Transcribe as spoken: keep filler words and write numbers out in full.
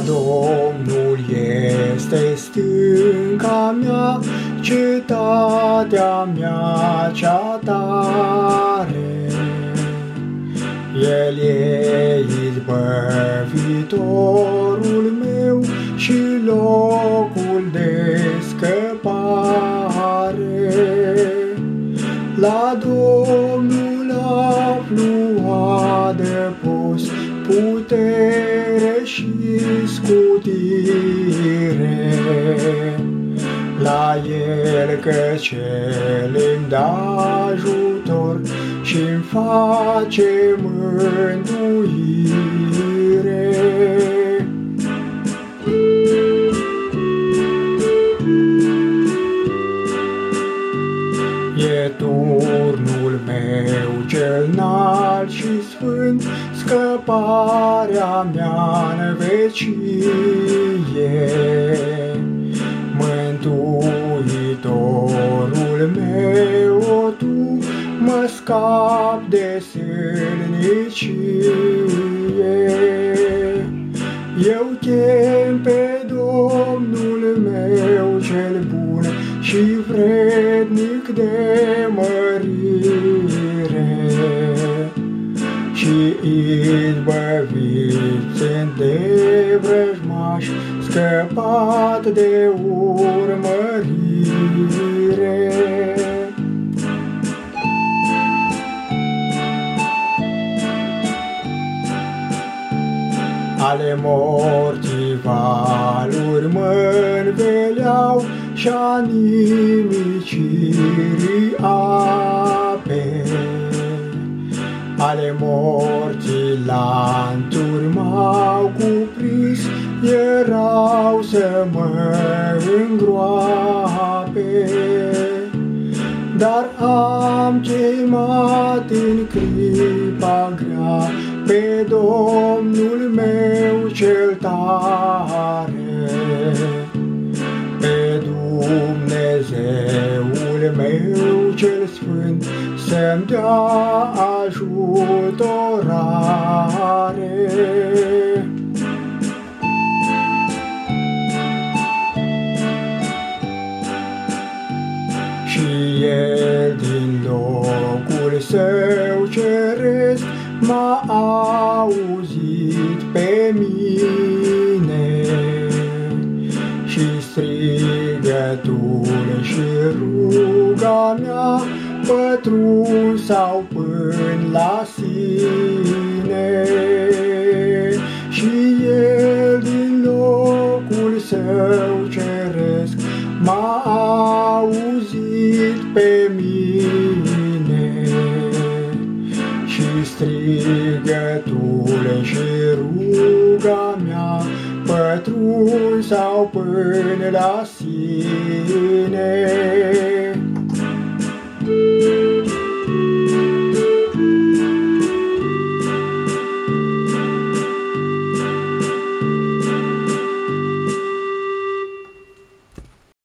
Domnul este stânca mea, cetatea mea cea tare. El e izbăvitorul meu și locul de scăpare. La Domnul aflu adăpost, putere și scutire. La El căci El îmi dă ajutor și-mi face mântuire. E turnul meu cel înalt și sfânt, scăparea mea-n vecie. Mântuitorul meu, o Tu, mă scap de sâlnicie. Eu chem pe Domnul meu cel bun și vrednic de mărire, și izbăvit sunt de vrăjmași, scăpat de urmărire. Ale morții valuri mă înveleau și-a nimicirii ape. Ale morții lanturi m-au cuprins, erau să mă îngroape. Dar am chemat în clipa grea pe Domnul meu cel tare, pe Dumnezeul meu cel sfânt, să-mi dea ajutorare. Și El din locul Său ceresc m-a auzit pe mine, și strigătul și ruga mea pătrunsau până la sine. Și El din locul Său ceresc m-a auzit pe mine, și strigătul și ruga mea pătrunsau până la sine.